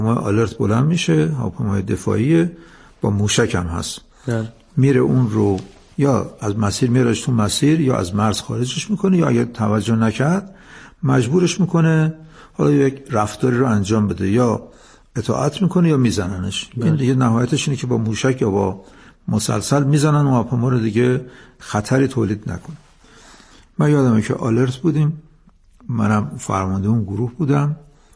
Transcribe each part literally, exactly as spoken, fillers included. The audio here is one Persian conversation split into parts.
آلرت بلند میشه، هواپیمای دفاعی با موشک هم هست ده. میره اون رو یا از مسیر میرهش تو مسیر یا از مرز خارجش میکنه، یا اگه توجه نکرد مجبورش میکنه حالا یک رفتاری رو انجام بده، یا اطاعت میکنه یا میزننش. این دیگه نهایتش اینه که با موشک یا با مسلسل میزنن و هواپیما رو دیگه خطری تولید نکنه. من یادمه که آلرت بودیم، منم فرمانده اون گروه بودم.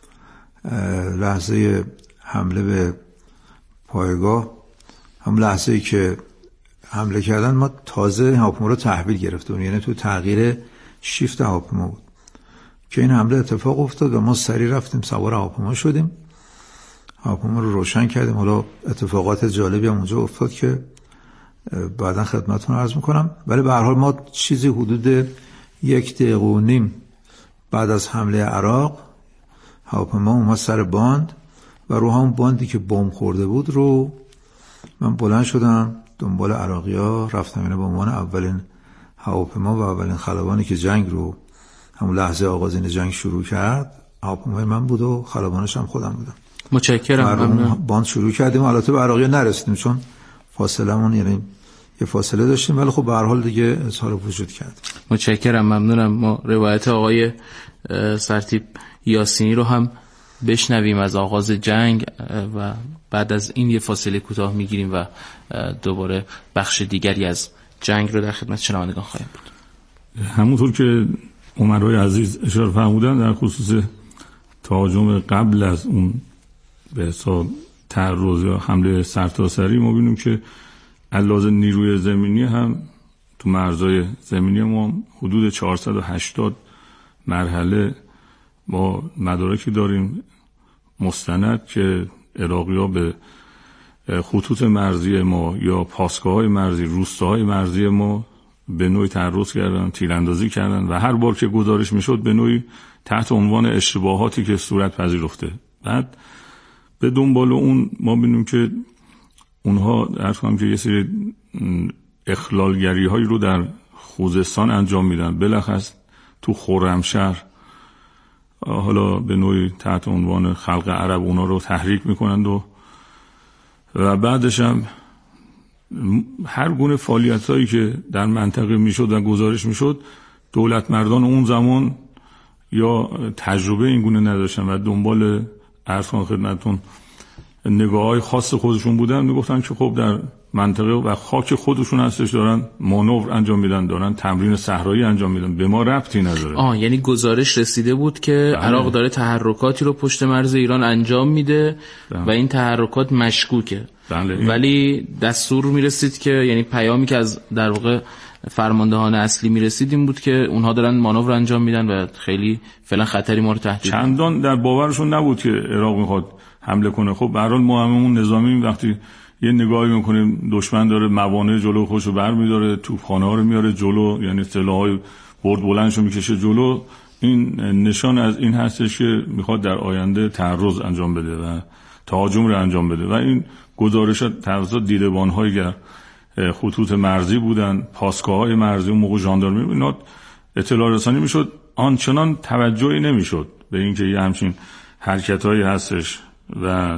لحظه حمله به پایگاه، هم لحظه‌ای که حمله کردن ما تازه هواپیما رو تحویل گرفتیم، یعنی تو تغییر شیفت هواپیما بود که این حمله اتفاق افتاد و ما سریع رفتیم سوار هواپیما شدیم، هواپیما رو روشن کردیم. حالا اتفاقات جالبی هم اونجا افتاد که بعدا خدمتتون عرض میکنم، ولی به هر حال ما چیزی حدود یک دقیقه و نیم بعد از حمله عراق هواپیما اومد سر باند و رو همون باندی که بمب خورده بود رو من بلند شدم دنبال عراقی‌ها، رفتم اینه به عنوان اولین هواپیما و اولین خلبانی که جنگ رو همون لحظه آغاز این جنگ شروع کرد هواپیمای من بود و خلبانش هم خودم بودم. متشکرم. ممنون. باند شروع کردیم، البته به عراقی‌ها نرسیدیم چون فاصله‌مون یعنی یه فاصله داشتیم، ولی خب به هر حال دیگه اظهار وجود کرد. متشکرم، ممنونم. ما روایت آقای سرتیپ یاسینی رو هم بشنویم از آغاز جنگ و بعد از این یه فاصله کوتاه میگیریم و دوباره بخش دیگری از جنگ رو در خدمت شنوندگان خواهیم بود. همونطور که عمرای عزیز اشاره فرمودن در خصوص تهاجم قبل از اون به حساب تعرض یا حمله سرتاسری، ما ببینیم که علاوه نیروی زمینی هم تو مرزهای زمینی ما حدود چهارصد و هشتاد مرحله ما مدارکی داریم مستند که عراقی‌ها به خطوط مرزی ما یا پاسگاه‌های مرزی، روستاهای مرزی ما به نوعی تعرض کردن، تیراندازی کردن و هر بار که گزارش میشد به نوعی تحت عنوان اشتباهاتی که صورت پذیرفته. بعد به دنبال اون ما ببینیم که اونها عرض کنم که یه سری اخلالگری هایی رو در خوزستان انجام میدن، بالاخص تو خرمشهر حالا به نوعی تحت عنوان خلق عرب اونا رو تحریک میکنند و و بعدش هم هر گونه فعالیت هایی که در منطقه میشد و گزارش میشد دولت مردان اون زمان یا تجربه این گونه نداشتن و دنبال عرض کنم خدمتتون نگاه های خاص خودشون بودن، میگفتن که خب در منطقه و خاک خودشون هستش دارن مانور انجام میدن، دارن تمرین صحرایی انجام میدن، به ما ربطی نداره. آه یعنی گزارش رسیده بود که بله. عراق داره تحرکاتی رو پشت مرز ایران انجام میده بله. و این تحرکات مشکوکه بله. ولی دستور میرسید که یعنی پیامی که از در واقع فرماندهان اصلی میرسید این بود که اونها دارن مانور انجام میدن و خیلی فعلا خطری ما رو تهدید چندان در باورشون نبود که عراق میخواد حمله کنه. خب به هر حال ما هممون نظامی وقتی یه نگاهی میکنیم دشمن داره موانع جلو خودشو برمی‌داره، توپخانه‌ها رو میاره جلو، یعنی سلاح‌های برد بلندشو میکشه جلو، این نشان از این هستش که میخواد در آینده تعرض انجام بده و تهاجم رو انجام بده. و این گزارشات توسط دیدبان‌های گر خطوط مرزی بودن، پاسگاه‌های مرزی، اون موقع ژاندارمری اینا اطلاع رسانی میشد، آنچنان توجهی نمیشد به اینکه یه همچین حرکتایی هستش. و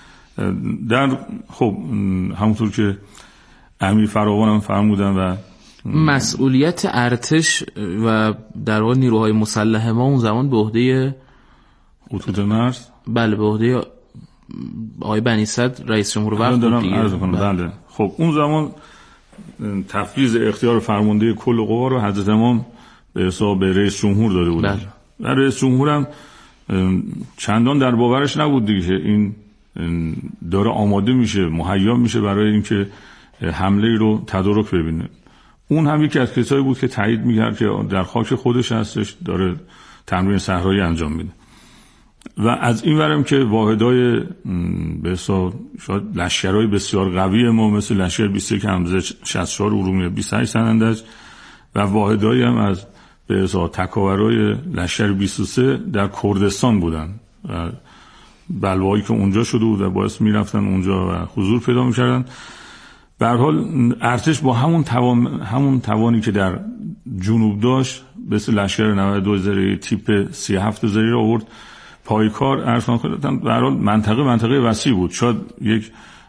در خب همونطور که امیر فراوان هم فرمودن و مسئولیت ارتش و در واقع نیروهای مسلح ما اون زمان به عهده خطوط مرز بله به عهده آقای بنی صدر رئیس جمهور وقت بود دیگه. بله. بله خب اون زمان تفویض اختیار فرمانده کل قوا رو حضرت امام به حساب به رئیس جمهور داده بود بله. و رئیس جمهور هم چندان در باورش نبود دیگه که این داره آماده میشه، مهیا میشه برای اینکه حمله رو تدارک ببینه. اون هم یکی از کسایی بود که تایید میکرد که در خاک خودش هستش، داره تمرین صحرایی انجام میده. و از این ورم که واحدهای به حساب شاید لشکرهای بسیار قوی ما مثل لشکر بیست و یک حمزه، شصت و چهار ارومیه، بیست و هشت سنندج و واحدهایی هم از به حساب تکاورای لشکر بیست و سه در کردستان بودن و بلوایی که اونجا شده بود و باعث میرفتن اونجا و حضور پیدا میکردن. به هر حال ارتش با همون توان همون توانی که در جنوب داشت مثل لشکر نود و دو زری تیپ سی و هفت زری را آورد پایکار ارسان خودتان به هر حال منطقه منطقه وسیع بود. شاید یک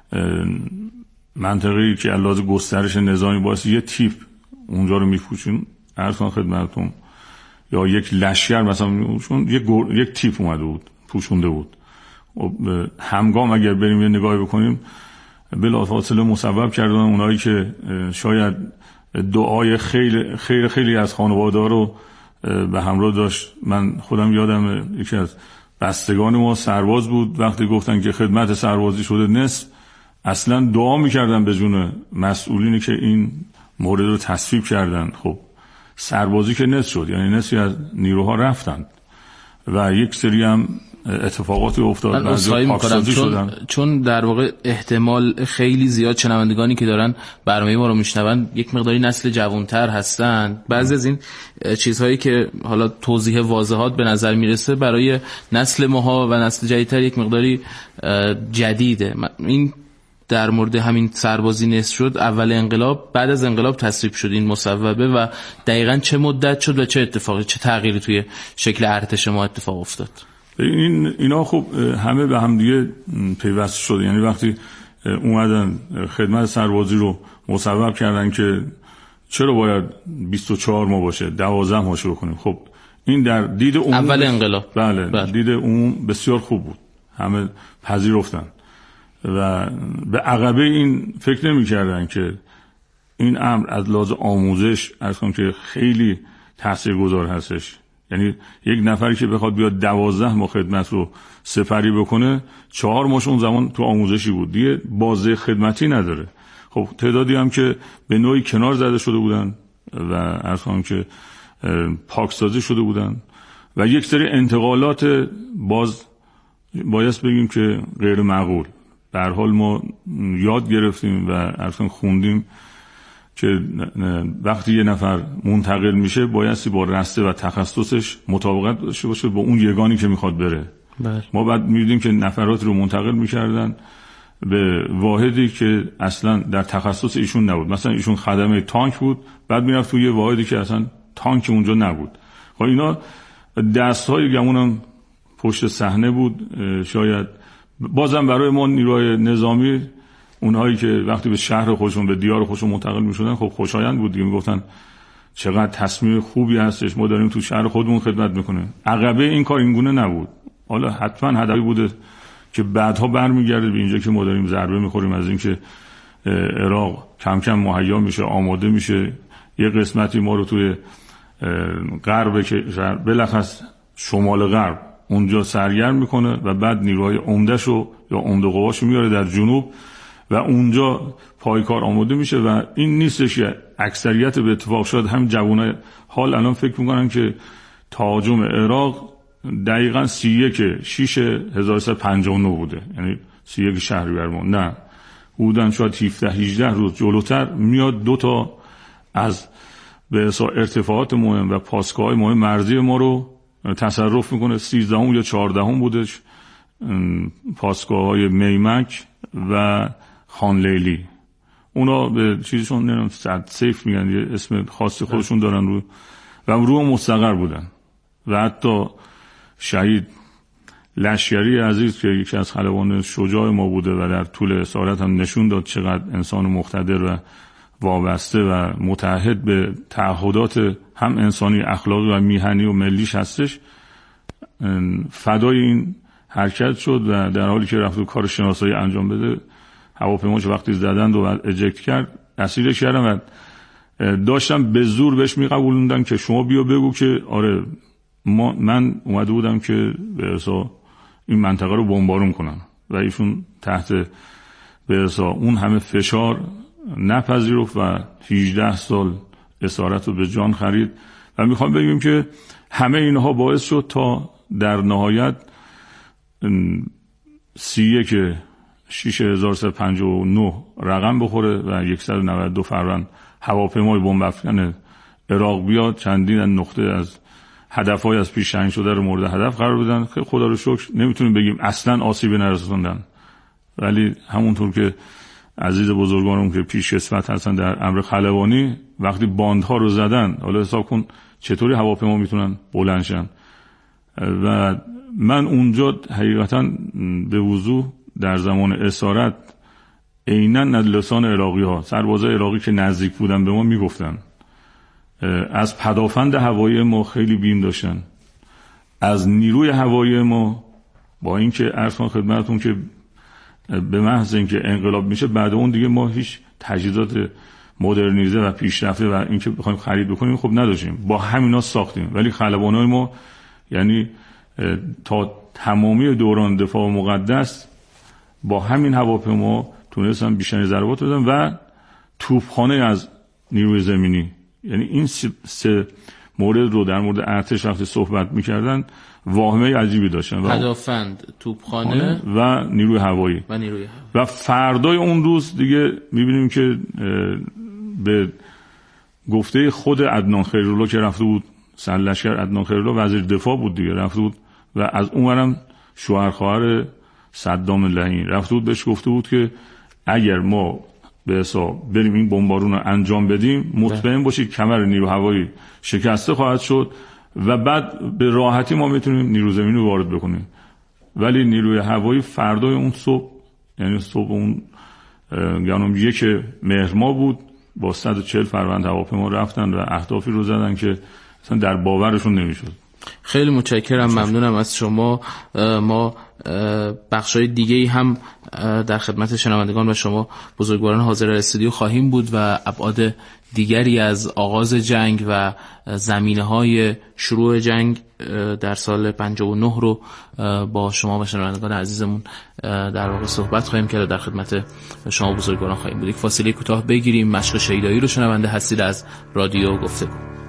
منطقه‌ای که علاوه گسترش نظامی باعث یه تیپ اونجا رو میپوشون ارسان خدمتتون، یا یک لشکر مثلا چون یک گر... یک تیپ اومده بود پوشونده بود. همگام اگر بریم یه نگاهی بکنیم بلافاصله مسبب کردن اونایی که شاید دعای خیلی خیلی خیلی از خانواده‌ها رو به همراه داشت. من خودم یادم یکی از بستگان ما سرباز بود، وقتی گفتن که خدمت سربازی شده نصف، اصلا دعا میکردن به جون مسئولینی که این مورد رو تصویب کردن. خب سربازی که نصف شد، یعنی نصفی از نیروها رفتند و یک سری هم اتفاقاتی افتاد. من اصخایی میکنم چون, چون در واقع احتمال خیلی زیاد شنوندگانی که دارن برنامه ما رو میشنون یک مقداری نسل جوانتر هستن. بعضی از این چیزهایی که حالا توضیح واضحات به نظر میرسه برای نسل ماها و نسل جدیدتر یک مقداری جدیده. این در مورد همین سربازی نصف شد اول انقلاب، بعد از انقلاب تصویب شد این مصوبه و دقیقاً چه مدت شد و چه اتفاقی چه تغییری توی شکل ارتش ما اتفاق افتاد؟ این اینا خب همه به هم دیگه پیوسته شده. یعنی وقتی اومدن خدمت سربازی رو مصوب کردن که چرا باید بیست و چهار ماه باشه، دوازده ماه شو بکنیم، خب این در دید عموم اول انقلاب بله, بله. دید عموم بسیار خوب بود، همه پذیرفتن و به عقبه این فکر نمی کردن که این امر از لحاظ آموزش از کنم که خیلی تاثیرگذار هستش. یعنی یک نفری که بخواد بیاد دوازده ماه خدمت رو سپری بکنه، چهار ماهش اون زمان تو آموزشی بود، دیگه بازه خدمتی نداره. خب تعدادی هم که به نوعی کنار زده شده بودن و از کنم که پاکسازی شده بودن و یک سری انتقالات باز بایست بگیم که غیر معقول. در حال ما یاد گرفتیم و اصلا خوندیم که وقتی یه نفر منتقل میشه بایستی با رسته و تخصصش مطابقت داشته باشه با اون یگانی که میخواد بره. بله. ما بعد میدیدیم که نفرات رو منتقل میکردن به واحدی که اصلا در تخصص ایشون نبود. مثلا ایشون خدمه تانک بود، بعد میرفت توی یه واحدی که اصلا تانک اونجا نبود. خب اینا دستهای گمونم پشت صحنه بود. شاید بازم برای ما نیروهای نظامی اونهایی که وقتی به شهر خودشون به دیار خودشون منتقل میشدن خب خوشایند بود دیگه، میگفتن چقدر تصمیم خوبی هستش، ما داریم تو شهر خودمون خدمت میکنیم. عقبه این کار اینگونه نبود. حالا حتما هدفی بوده که بعدها برمیگرده به اینجا که ما داریم ضربه میخوریم از اینکه عراق کم کم مهیا میشه، آماده میشه، یه قسمتی ما رو توی غرب که بلخص شمال غرب اونجا سرگرم میکنه و بعد نیروهای عمدهشو یا عمده قواشو میاره در جنوب و اونجا پایکار آماده میشه و این نیستش که اکثریت به اتفاق شد هم جوانای حال الان فکر میکنن که تهاجم عراق دقیقاً سی و یک شش هزار و سیصد و پنجاه و نه بوده، یعنی سی و یک شهریور ما نه بودن، شاید هفده هجده روز جلوتر میاد دو تا از به حساب ارتفاعات مهم و پاسگاه مهم مرزی ما رو تصرف میکنه. سیزدهم یا چهاردهم بودش پاسگاه های میمک و خان لیلی. اونا به چیزشون نمیدونم صد سیف میگن، یه اسم خاصی خودشون دارن رو و رو مستقر بودن و حتی شهید لشکری عزیز که یکی از خلبان شجاع ما بوده و در طول اسارت هم نشون داد چقدر انسان مقتدر و وابسته و متعهد به تعهدات هم انسانی اخلاقی و میهنی و ملیش هستش، فدای این حرکت شد و در حالی که رفت و کار شناسایی انجام بده هواپیماش وقتی زدند و اجکت کرد اسیرش کردن و داشتم به زور بهش میقبولوندن که شما بیا بگو که آره ما من اومده بودم که به حساب این منطقه رو بمبارون کنم و ایشون تحت به حساب اون همه فشار نپذیرفت و هجده سال اسارت رو به جان خرید و میخوام بگیم که همه اینها باعث شد تا در نهایت سی و یک شش هزار و سیصد و پنجاه و نه رقم بخوره و صد و نود و دو فروند هواپیمای بمب افکن عراق بیاد، چندین نقطه از هدفهای از پیش تعیین شده رو مورد هدف قرار بدن که خدا رو شکر نمیتونیم بگیم اصلا آسیبی نرسوندن، ولی همونطور که عزیز بزرگانم که پیش کسوت هستن در امر خلبانی وقتی باندها رو زدن، حالا حساب کن چطوری هواپیما میتونن بلند شن و من اونجا حقیقتا به وضوح در زمان اسارت عیناً لسان عراقی ها، سربازای عراقی که نزدیک بودن به ما میگفتن، از پدافند هوایی ما خیلی بیم داشتن، از نیروی هوایی ما، با اینکه عرض کنم خدمتتون که به محض اینکه انقلاب میشه بعد اون دیگه ما هیچ تجهیزات مدرنیزه و پیشرفته و اینکه بخوایم خرید بکنیم خب نداشتیم، با همینا ساختیم. ولی خلبانای ما یعنی تا تمامی دوران دفاع مقدس با همین هواپیما تونستن بیشتر ضربات بدن و توپخانه از نیروی زمینی. یعنی این سه مورد رو در مورد ارتش وقتی صحبت میکردن واهمه عجیبی داشتن، پدافند، توپخانه و نیروی هوایی و نیروی هوایی. و فردای اون روز دیگه میبینیم که به گفته خود عدنان خیرالله که رفته بود سرلشکر، عدنان خیرالله وزیر دفاع بود دیگه، رفته بود و از اونورم شوهر خواهر صدام لعین رفته بود، بهش گفته بود که اگر ما به حساب بریم این بمبارون رو انجام بدیم مطمئن باشید کمر نیرو هوایی شکسته خواهد شد و بعد به راحتی ما میتونیم نیرو زمینی رو وارد بکنیم. ولی نیروی هوایی فردای اون صبح، یعنی صبح اون گانم یک مهر ماه بود، با صد و چهل فروند هواپیما رفتن و اهدافی رو زدن که اصلا در باورشون نمیشد. خیلی متشکرم، ممنونم از شما. ما بخشای دیگه‌ای هم در خدمت شنوندگان و شما بزرگواران حاضر استودیو خواهیم بود و ابعاد دیگری از آغاز جنگ و زمینه‌های شروع جنگ در سال پنجاه و نه رو با شما و شنوندگان عزیزمون در واقع صحبت خواهیم کرد و در خدمت شما بزرگواران خواهیم بود. یک فاصله کوتاه بگیریم. مشق شیدایی رو شنونده هستید از رادیو گفتگو.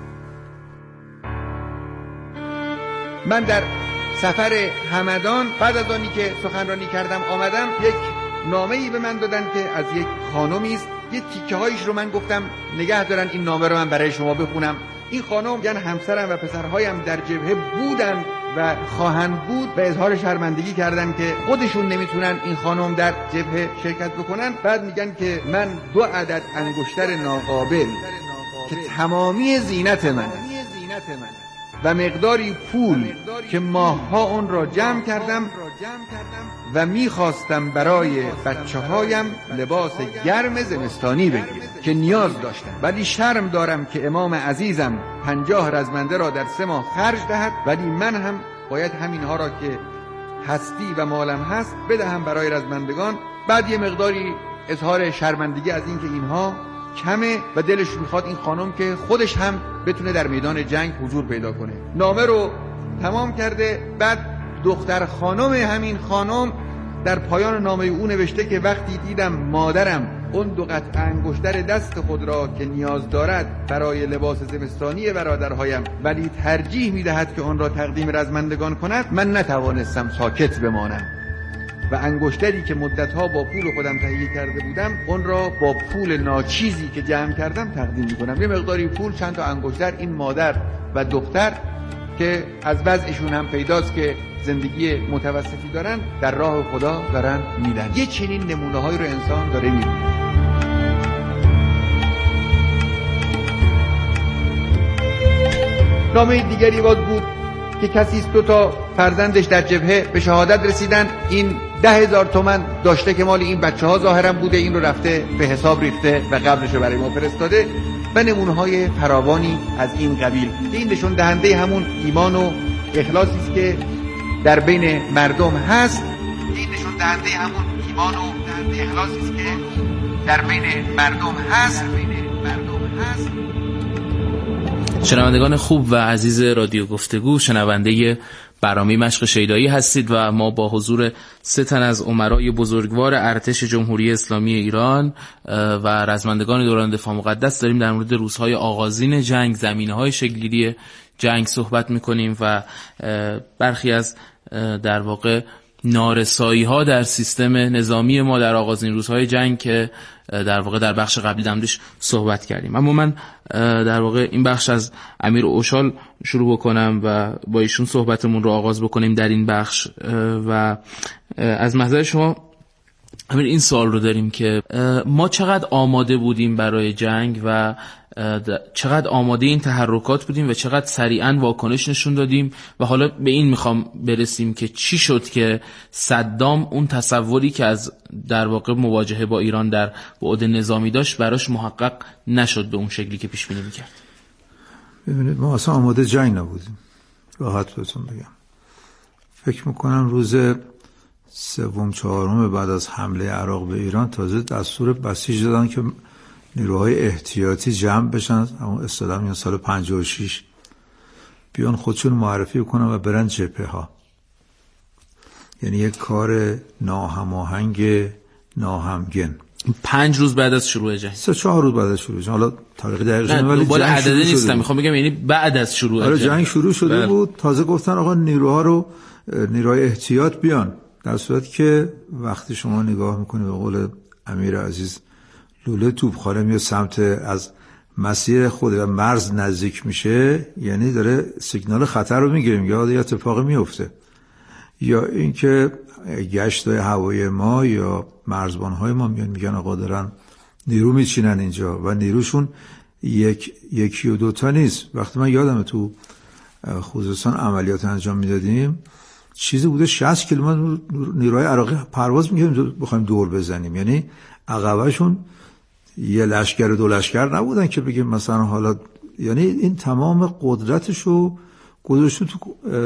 من در سفر همدان بعد از آنی که سخنرانی کردم آمدم، یک نامه‌ای به من دادن که از یک خانمی است. یه تیکه هایش رو من گفتم نگه دارن، این نامه رو من برای شما بخونم. این خانم یعنی همسرم و پسرهایم در جبهه بودن و خواهند بود و اظهار شرمندگی کردن که خودشون نمیتونن این خانم در جبهه شرکت بکنن. بعد میگن که من دو عدد انگشتر ناقابل که تمامی زینت من و مقداری پول که ماه‌ها اون را جمع کردم و میخواستم برای بچه هایم لباس گرم زمستانی بگیرم که نیاز داشتم، ولی شرم دارم که امام عزیزم پنجاه رزمنده را در سه ماه خرج دهد، ولی من هم باید همینها را که هستی و مالم هست بدهم برای رزمندگان. بعد یه مقداری اظهار شرمندگی از این که اینها کمه و دلش میخواد این خانم که خودش هم بتونه در میدان جنگ حضور پیدا کنه. نامه رو تمام کرده. بعد دختر خانم همین خانم در پایان نامه او نوشته که وقتی دیدم مادرم اون دو قطعه انگشتر دست خود را که نیاز دارد برای لباس زمستانی برادرهایم ولی ترجیح میدهد که آن را تقدیم رزمندگان کند، من نتوانستم ساکت بمانم و انگشتری که مدتها با پول خودم تهیه کرده بودم اون را با پول ناچیزی که جمع کردم تقدیم میکنم. یه مقداری پول، چند تا انگشتر، این مادر و دختر که از وضعشون هم پیداست که زندگی متوسطی دارن در راه خدا دارن میدن. یه چنین نمونه هایی رو انسان داره میبینه. نامه دیگری باز بود که کسی است دو تا فرزندش در جبهه به شهادت رسیدن، این ده هزار تومن داشته که مال این بچه ها ظاهرا بوده، این رو رفته به حساب ریخته و قبلش رو برای ما فرستاده و نمونه های فراوانی از این قبیل که این نشون دهنده همون ایمان و اخلاصی است که در بین مردم هست. این نشون دهنده همون ایمان و اخلاصی است که در بین مردم هست بین مردم هست. شنوندگان خوب و عزیز رادیو گفتگو، شنونده برنامه مشق شیدایی هستید و ما با حضور سه تن از امرای بزرگوار ارتش جمهوری اسلامی ایران و رزمندگان دوران دفاع مقدس داریم در مورد روزهای آغازین جنگ، زمینه‌های شکل‌گیری جنگ صحبت می‌کنیم و برخی از در واقع نارسایی‌ها در سیستم نظامی ما در آغازین روزهای جنگ که در واقع در بخش قبلی دمدش صحبت کردیم. اما من در واقع این بخش از امیر اوشال شروع بکنم و با ایشون صحبتمون رو آغاز بکنیم در این بخش و از محضر شما همین این سوال رو داریم که ما چقدر آماده بودیم برای جنگ و چقدر آماده این تحرکات بودیم و چقدر سریعا واکنش نشون دادیم و حالا به این میخوام برسیم که چی شد که صدام اون تصوری که از در واقع مواجهه با ایران در بعد نظامی داشت براش محقق نشد به اون شکلی که پیش بینی میکرد. ببینید ما اصلا آماده جنگ نبودیم، راحت بهتون بگم. فکر میکنم روز سوم چهارم بعد از حمله عراق به ایران تازه دستور بسیج دادن که نیروهای احتیاطی جمع بشن، اما اصطلاحاً میگن سال پنجاه و شش بیان خودشون معرفی کنن و برن جبهه ها. یعنی یک کار ناهماهنگ ناهمگن. پنج روز بعد از شروع جنگ، سه چهار روز بعد از شروع جنگ، حالا تاریخ دقیقش نمیدونم ولی دنبال عدده نیستم، میخوام بگم یعنی بعد از شروع آره جنگ. جنگ شروع شده بله. بود. تازه گفتن آقا نیروها رو نیروهای احتیاط بیان، در صورتی که وقتی شما نگاه میکنی به قول امیر عزیز لوله توپخانه میاد سمت از مسیر خود و مرز نزدیک میشه، یعنی داره سیگنال خطر رو میگیره، میگه آقا یه اتفاقی میفته. یا اینکه گشت‌های هوایی ما یا مرزبان‌های ما میان میگن آقا دارن نیرو میچینن اینجا و نیروشون یک یکی و دوتا نیست. وقتی من یادمه تو خوزستان عملیات انجام میدادیم چیزی بوده شصت کیلومتر نیروهای عراقی پرواز میکردیم بخوایم دور بزنیم، یعنی عقبشون یه لشکر دو لشکر نبودن که بگیم مثلا حالا، یعنی این تمام قدرتشو گذاشته تو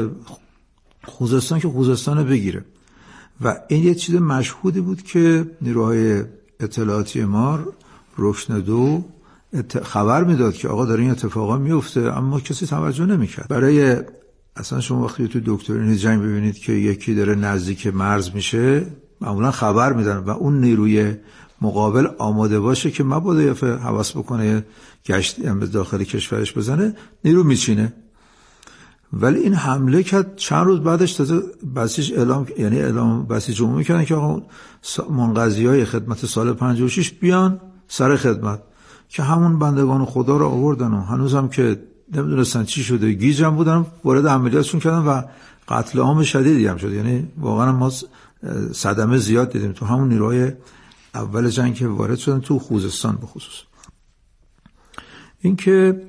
خوزستان که خوزستان بگیره. و این یه چیز مشهودی بود که نیروهای اطلاعاتی ما رکن دو خبر میداد که آقا داره این اتفاقا میفته، اما کسی توجه نمیکرد. برای اصلا شما وقتی تو دکترین جنگ ببینید که یکی داره نزدیک مرز میشه معمولا خبر میدن و اون نیروی مقابل آماده باشه که مبادا یه حواس بکنه گشت به داخل کشورش بزنه، نیرو میچینه. ولی این حمله کرد چند روز بعدش تازه بسیج اعلام، یعنی اعلام بسیج عمومی کردن که آقا منقضیای خدمت سال پنجاه و شش بیان سر خدمت، که همون بندگان خدا رو آوردن و هنوز هم که نمیدونستن چی شده گیج هم بودن، وارد عملیاتشون کردن و قتل عام شدیدی هم شد. یعنی واقعا ما صدمه زیاد دیدیم تو همون نیروهای اول جنگ که وارد شدن تو خوزستان به خصوص. این که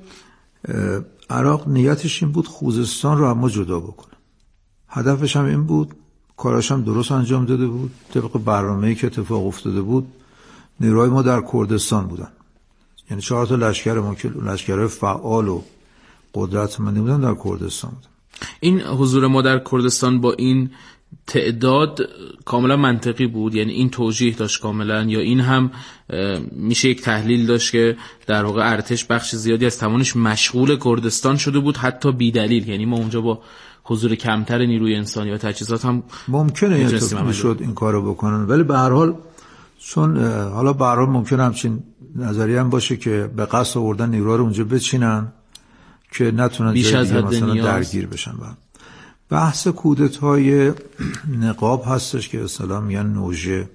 عراق نیتش این بود خوزستان رو اما جدا بکنه، هدفش هم این بود، کاراش هم درست انجام داده بود طبق برنامه‌ای که اتفاق افتاده بود. نیروهای ما در کردستان بودن، یعنی چهار تا لشکر ما که لشکرهای فعال و قدرتمندی بودن در کردستان بودن. این حضور ما در کردستان با این تعداد کاملا منطقی بود، یعنی این توجیه داشت کاملا، یا این هم میشه یک تحلیل داشت که در واقع ارتش بخش زیادی از توانش مشغول کردستان شده بود حتی بی دلیل، یعنی ما اونجا با حضور کمتر نیروی انسانی و تجهیزات هم ممکنه این اتفاق شد این کارو بکنن. ولی به هر حال چون حالا به هر حال ممکنه همچین نظریه هم باشه که به قصد آوردن نیروها رو اونجا بچینن که نتونن جای دیگه مثلا درگیر بشن. بعد بحث کودتای نقاب هستش که اصطلاحاً میگن نوژه،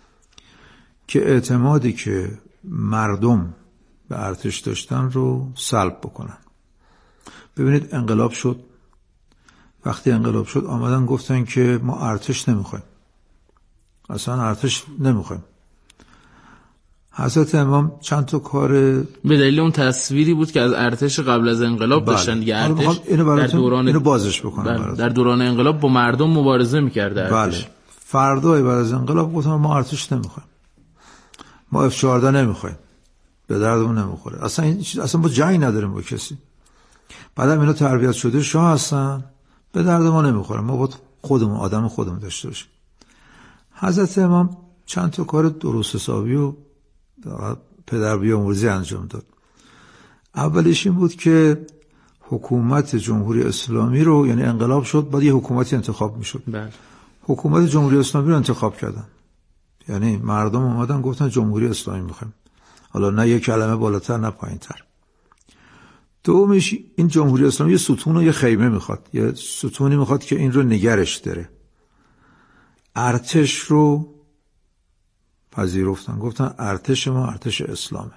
که اعتمادی که مردم به ارتش داشتن رو سلب بکنن. ببینید انقلاب شد، وقتی انقلاب شد آمدن گفتن که ما ارتش نمیخوایم، اصلا ارتش نمیخوایم. حضرت امام چند تا کار به دلیل اون تصویری بود که از ارتش قبل از انقلاب بله. داشتن دیگه. ارتش اینو در دوران اینو بازش بکنم بله. در دوران انقلاب با مردم مبارزه می‌کرد ارتش. بله. فردای بعد از انقلاب گفتن ما ارتش نمیخوایم، ما اف چهارده نمیخوایم، به دردمون نمیخوره، اصلا این اصلا با جنگ نداریم با کسی. بعدم اینا تربیت شده شاه هستن، به درد ما نمیخوره، ما با خودمون آدم خودمون داشته باشیم. حضرت امام چند تا کار درست حسابی و پدر بیامرزی انجام داد. اولش این بود که حکومت جمهوری اسلامی رو، یعنی انقلاب شد بعد یه حکومتی انتخاب میشد، بله. حکومت جمهوری اسلامی رو انتخاب کردن، یعنی مردم اومدن گفتن جمهوری اسلامی میخوایم، حالا نه یک کلمه بالاتر نه پایینتر. دومش این جمهوری اسلامی یه ستون و یه خیمه میخواد، یه ستونی میخواد که این رو نگرش داره. ارتش رو پذیرفتن، گفتن ارتش ما ارتش اسلامه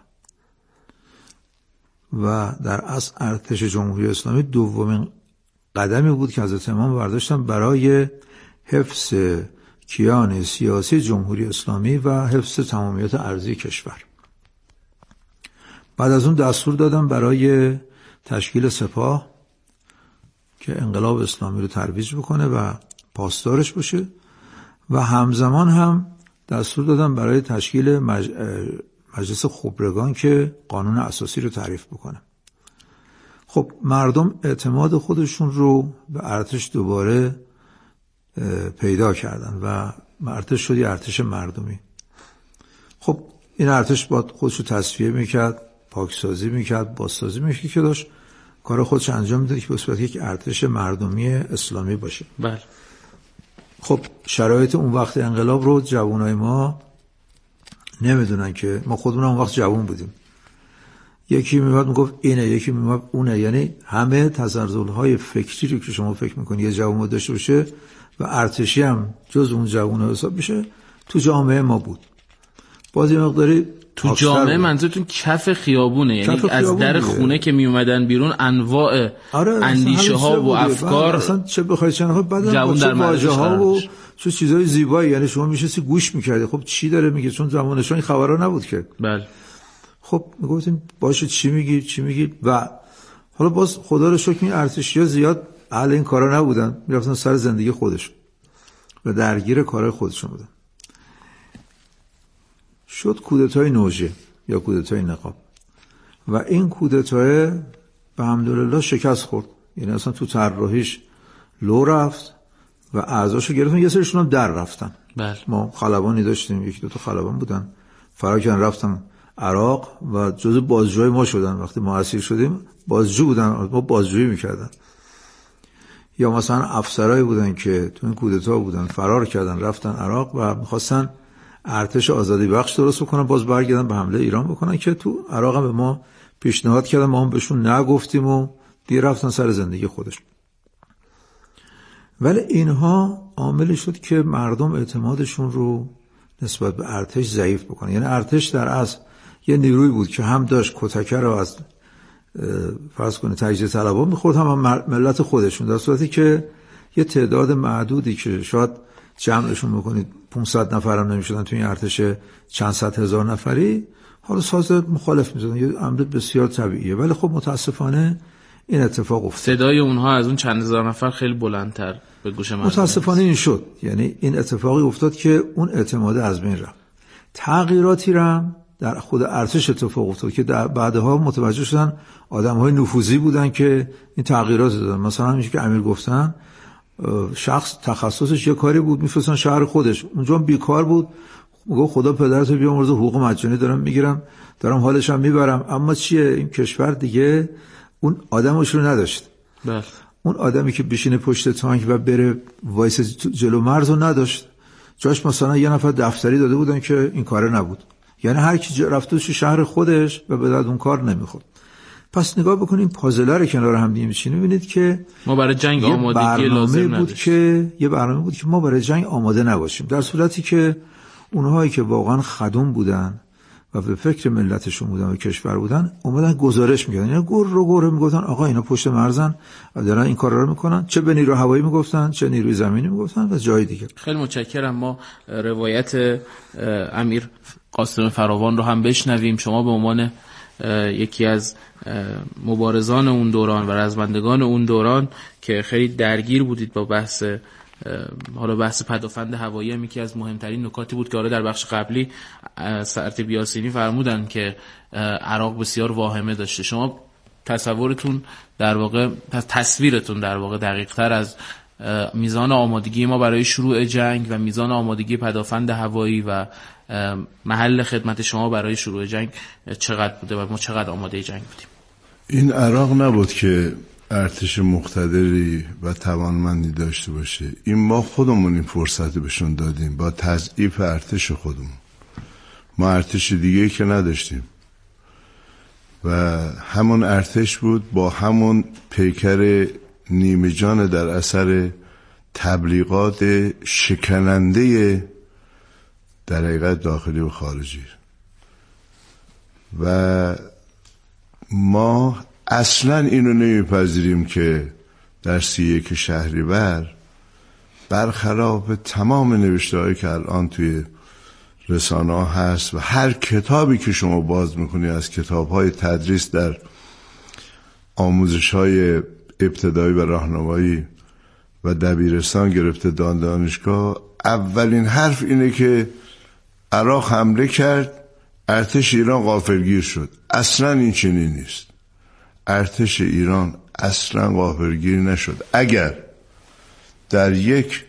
و در اصل ارتش جمهوری اسلامی دومین قدمی بود که حضرت امام برداشتن برای حفظ کیان سیاسی جمهوری اسلامی و حفظ تمامیت ارضی کشور. بعد از اون دستور دادم برای تشکیل سپاه که انقلاب اسلامی رو ترویج بکنه و پاسدارش باشه و همزمان هم دستور دادم برای تشکیل مج... مجلس خبرگان که قانون اساسی رو تعریف بکنه. خب مردم اعتماد خودشون رو به ارتش دوباره پیدا کردن و ارتش شد یه ارتش مردمی. خب این ارتش باید خودش رو تصفیه میکرد، پاکسازی میکرد، بازسازی میکرد که داشت کار خودش انجام میداد که به صورت یک ارتش مردمی اسلامی باشه. بله. خب شرایط اون وقت انقلاب رو جوانای ما نمیدونن که ما خودمون اون وقت جوان بودیم. یکی میواد میگفت اینه، یکی میواد اونه، یعنی همه تزلزل‌های فکری رو که شما فکر میکنی یه جوان داشته باشه و ارتشی هم جز اون جوان حساب بشه تو جامعه ما بود. باز یه مقداری تو جامعه منظورتون کف خیابونه، یعنی کف از در دیگه. خونه که می اومدن بیرون انواع آره اندیشه ها و افکار اصلا چه بخواید چه نخواید بعدن چه واژه ها و چه چیزای زیبایی، یعنی شما میشستی گوش میکردی خب چی داره میگه، چون زمانشون این خبرها نبود که. بله. خب میگفتیم باشه چی میگی چی میگی و حالا باز خدا رو شکر این ارتشی‌ها زیاد اهل این کارا نبودن، میرفتن سر زندگی خودشون و درگیر کارهای خودشون بودن. شد کودتای نوژه یا کودتای نقاب و این کودتای به حمدالله شکست خورد، یعنی اصلا تو طراحیش لو رفت و اعضاشو گرفتن، یه سریشون هم در رفتن. بله. ما خلبانی داشتیم، یکی دو تا خلبان بودن فرار کردن رفتن عراق و جزء بازجوی ما شدن. وقتی ما اسیر شدیم بازجو بودن، ما بازجویی میکردن. یا مثلا افسرایی بودن که تو این کودتا بودن فرار کردن رفتن عراق و میخواستن ارتش آزادی بخش درست بکنن، باز برگردن به حمله ایران بکنن که تو عراق هم به ما پیشنهاد کردن، ما هم بهشون نگفتیم و دیگه رفتن سر زندگی خودشون. ولی اینها عاملی شد که مردم اعتمادشون رو نسبت به ارتش ضعیف بکنه. یعنی ارتش در اصل یه نیروی بود که هم داشت کتکه رو از فرض کنه تجزیه طلبان میخورد، هم, هم ملت خودشون، در صورتی که یه تعداد معدودی که شاید جمعشون بکنید پانصد نفر هم نمیشدن تو این ارتش چند صد هزار نفری، حالا ساز مخالف میزدن، یه امر بسیار طبیعیه. ولی خب متاسفانه این اتفاق افتاد، صدای اونها از اون چند هزار نفر خیلی بلندتر به گوش مردم متاسفانه این شد. یعنی این اتفاقی افتاد که اون اعتماد از بین رفت. تغییراتی را در خود ارتش اتفاق افتاد که در بعدها متوجه شدن آدم‌های نفوذی بودن که این تغییرات دادن. مثلا همیشه که امیر گفتن شخص تخصصش یه کاری بود میفرستن شهر خودش، اونجا بیکار بود، میگه خدا پدرتو بیامرزه، حقوق مجانی دارم میگیرم، دارم حالش هم میبرم، اما چیه این کشور دیگه اون آدمش رو نداشت. بله. اون آدمی که بشینه پشت تانک و بره وایس جلو مرز رو نداشت. جاش مثلا یه نفر دفتری داده بودن که این کاره نبود، یعنی هر کی رفته تو شهر خودش و به درد اون کار نمیخورد. پس نگاه بکنین پازل رو کنار هم دیگه میشینه ببینید که ما برای جنگ آمادگی لازم بود نداشت. که یه برنامه بود که ما برای جنگ آماده نباشیم، در صورتی که اونهایی که واقعا خدوم بودن و به فکر ملتشون بودن و کشور بودن اومدن گزارش میگن، یعنی گور رو گور میگفتن آقا اینا پشت مرزن و دارن این کارا رو میکنن، چه به نیرو هوایی میگفتن چه نیروی زمینی میگفتن و جای دیگه. خیلی متشکرم. ما روایت امیر قاسم فراوان رو هم بشنویم. شما به عنوان یکی از مبارزان اون دوران و رزمندگان اون دوران که خیلی درگیر بودید با بحث حالا بحث پدافند هوایی، هم یکی از مهمترین نکاتی بود که حالا در بخش قبلی سرت بیاسینی فرمودن که عراق بسیار واهمه داشته. شما تصورتون در واقع تصویرتون در واقع دقیق تر از میزان آمادگی ما برای شروع جنگ و میزان آمادگی پدافند هوایی و محل خدمت شما برای شروع جنگ چقدر بوده و ما چقدر آماده جنگ بودیم؟ این عراق نبود که ارتش مقتدری و توانمندی داشته باشه، این ما خودمون این فرصت بهشون دادیم با تضعیف ارتش خودمون. ما ارتش دیگه که نداشتیم و همون ارتش بود با همون پیکر نیمه جان در اثر تبلیغات شکننده در حقیقت داخلی و خارجی. و ما اصلا اینو نمیپذیریم که در سی یک شهریور برخلاف تمام نوشته‌هایی که الان توی رسانه ها هست و هر کتابی که شما باز میکنی از کتاب‌های تدریس در آموزش‌های ابتدایی و راهنمایی و دبیرستان گرفته دان دانشگاه، اولین حرف اینه که عراق حمله کرد، ارتش ایران غافلگیر شد. اصلا این چنین نیست. ارتش ایران اصلا غافلگیر نشد. اگر در یک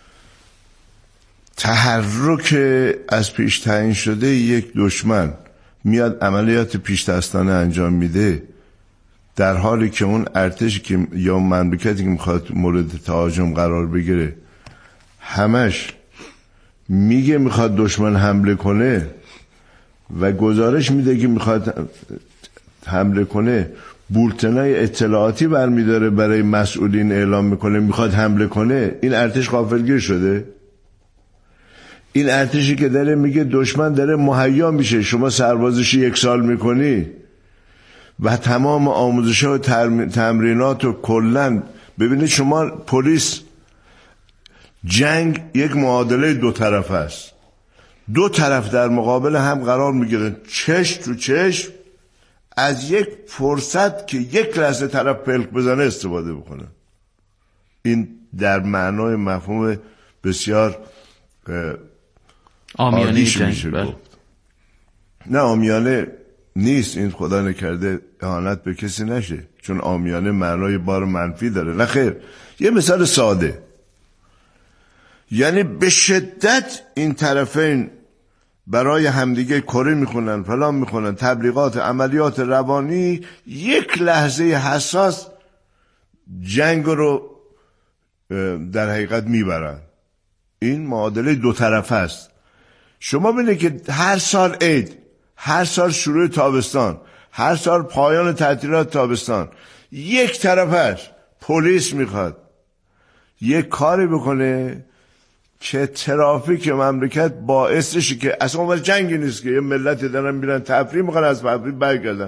تحرک از پیش تعیین شده یک دشمن میاد عملیات پیش دستانه انجام میده، در حالی که اون ارتشی که یا مملکتی که میخواد مورد تهاجم قرار بگیره همش میگه میخواد دشمن حمله کنه و گزارش میده که میخواد حمله کنه، بولتنای اطلاعاتی برمیداره برای مسئولین اعلام میکنه میخواد حمله کنه، این ارتش غافلگیر شده؟ این ارتشی که داره میگه دشمن داره مهیا میشه، شما سربازش یک سال میکنی و تمام آموزش و تمرینات و کلن. ببینید شما پلیس، جنگ یک معادله دو طرف است، دو طرف در مقابل هم قرار میگیرن، چشم تو چشم، از یک فرصت که یک لحظه طرف پلک بزنه استفاده بکنه. این در معنای مفهوم بسیار عامیانه جنگ بله. نه عامیانه نیست، این خدا نکرده اهانت به کسی نشه، چون عامیانه معنای بار منفی داره. نه خیر، یه مثال ساده، یعنی به شدت این طرفین برای همدیگه کره میخونن، فلان میخونن، تبلیغات، عملیات روانی، یک لحظه حساس جنگ رو در حقیقت میبرن. این معادله دو طرفه است. شما ببینید که هر سال عید، هر سال شروع تابستان، هر سال پایان تعطیلات تابستان، یک طرفش پلیس میخواد یک کاری بکنه که ترافیک مملکت باعث شه که اصلا اون جنگی نیست که یه ملت دارن میرن تفریح میکنن از تفریح برگردن.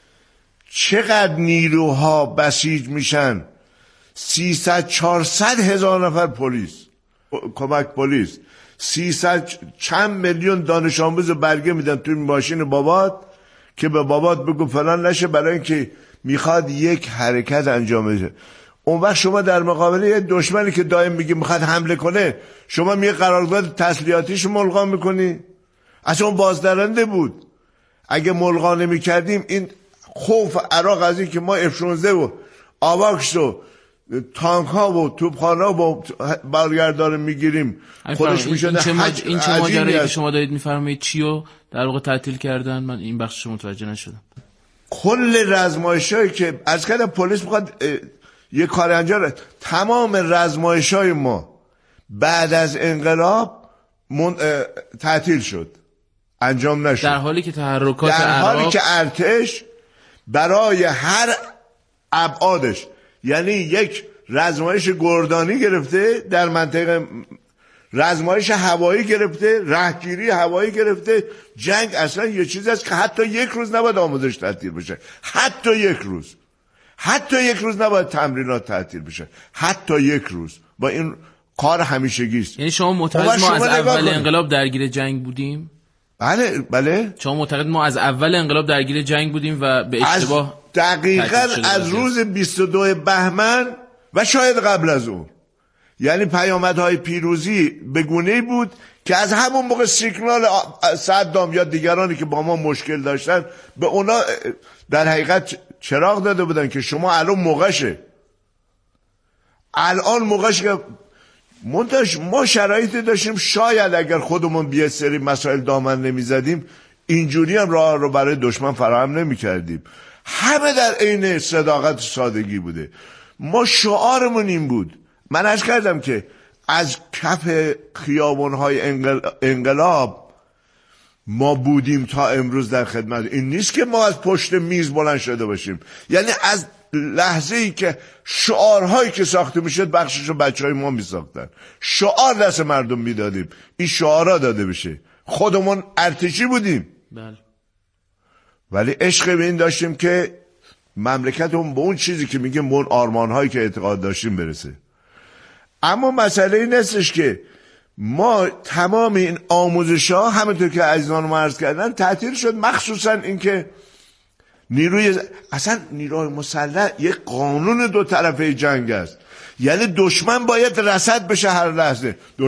چقدر نیروها بسیج میشن، سیصد چهارصد هزار نفر پلیس، کمک پلیس، سیصد چند میلیون دانش آموز برگه میدن توی ماشین بابات که به بابات بگو فلان نشه، برای اینکه میخواد یک حرکت انجام بشه. اون وقت شما در مقابل یه دشمنی که دائم میگه میخواد حمله کنه، شما میگه قرارداد تسلیحاتیش ملغا میکنی؟ اصلا اون بازدارنده بود. اگه ملغا نمیکردیم این خوف عراق از این که ما اف شانزده و آواکس و تانک ها و توپخانه ها و برگردار میگیریم خودش میشده حج. این چه ماجرایی که شما دارید میفرمایید چیو در واقع تعطیل کردن؟ من این بخشش متوجه نشدم. کل رزمایشایی که از کده پلیس میخواد یه کار انجام رد. تمام رزمایشای ما بعد از انقلاب من... تعطیل شد، انجام نشد، در حالی که تحرکات در عراق حالی که ارتش برای هر ابعادش، یعنی یک رزمایش گردانی گرفته در منطقه، رزمایش هوایی گرفته، رهگیری هوایی گرفته. جنگ اصلا یه چیزی است که حتی یک روز نباید آموزش تعطیل بشه، حتی یک روز، حتی یک روز نباید تمرینات تعطیل بشه، حتی یک روز. با این کار همیشگی است. یعنی شما معتقد ما از اول انقلاب درگیر جنگ بودیم؟ بله بله. شما معتقد ما از اول انقلاب درگیر جنگ بودیم و به اشتباه دقیقاً از روز بیست و دو بهمن و شاید قبل از اون، یعنی پیامدهای پیروزی به گونه‌ای بود که از همون موقع سیگنال صدام یا دیگرانی که با ما مشکل داشتن به اونا در حقیقت چراغ داده بودن که شما الان موقعشه، الان موقعش که منتش ما شرایطی داشتیم شاید اگر خودمون بی سری مسائل دامن نمیزدیم اینجوری هم راه رو برای دشمن فراهم نمیکردیم. همه در عین صداقت و سادگی بوده. ما شعارمون این بود، من عرض کردم که از کف خیابان‌های انقلاب ما بودیم تا امروز در خدمت. این نیست که ما از پشت میز بلند شده باشیم، یعنی از لحظه ای که شعارهایی که ساخته میشد بخششو بچهای ما میساختن، شعار دست مردم میدادیم، این شعارها داده بشه. خودمون ارتشی بودیم بله، ولی عشق به این داشتیم که مملکتمون به اون چیزی که میگیم به اون آرمانهایی که اعتقاد داشتیم برسه. اما مسئله این هستش که ما تمام این آموزش ها همونطور که عزیزان ما عرض کردن تعطیل شد، مخصوصا اینکه نیروی اصلا نیروی مسلح یک قانون دو طرفه جنگ است، یعنی دشمن باید رصد بشه هر لحظه.